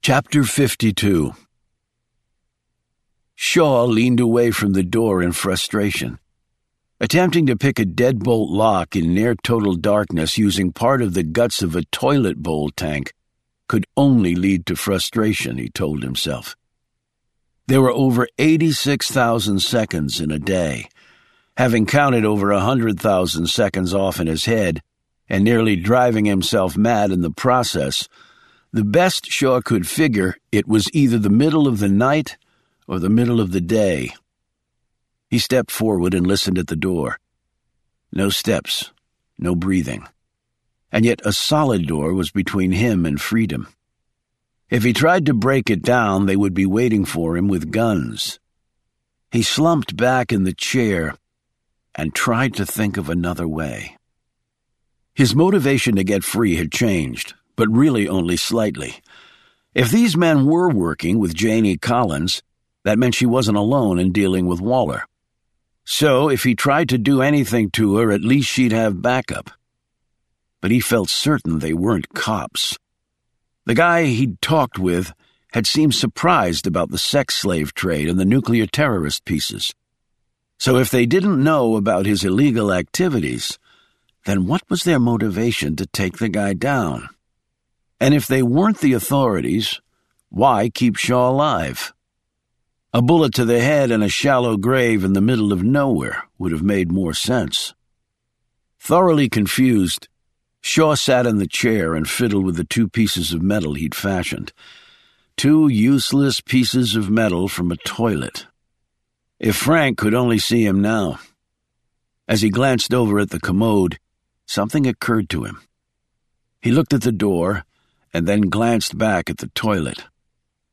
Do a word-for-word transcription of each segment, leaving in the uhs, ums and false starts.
Chapter fifty-two. Shaw leaned away from the door in frustration. Attempting to pick a deadbolt lock in near-total darkness using part of the guts of a toilet bowl tank could only lead to frustration, he told himself. There were over eighty-six thousand seconds in a day. Having counted over one hundred thousand seconds off in his head and nearly driving himself mad in the process, the best Shaw could figure it was either the middle of the night or the middle of the day. He stepped forward and listened at the door. No steps, no breathing. And yet a solid door was between him and freedom. If he tried to break it down, they would be waiting for him with guns. He slumped back in the chair and tried to think of another way. His motivation to get free had changed, but really only slightly. If these men were working with Janie Collins, that meant she wasn't alone in dealing with Waller. So, if he tried to do anything to her, at least she'd have backup. But he felt certain they weren't cops. The guy he'd talked with had seemed surprised about the sex slave trade and the nuclear terrorist pieces. So if they didn't know about his illegal activities, then what was their motivation to take the guy down? And if they weren't the authorities, why keep Shaw alive? A bullet to the head and a shallow grave in the middle of nowhere would have made more sense. Thoroughly confused, Shaw sat in the chair and fiddled with the two pieces of metal he'd fashioned. Two useless pieces of metal from a toilet. If Frank could only see him now. As he glanced over at the commode, something occurred to him. He looked at the door and then glanced back at the toilet.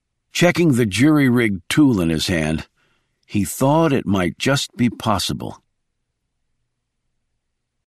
Checking the jury-rigged tool in his hand, he thought it might just be possible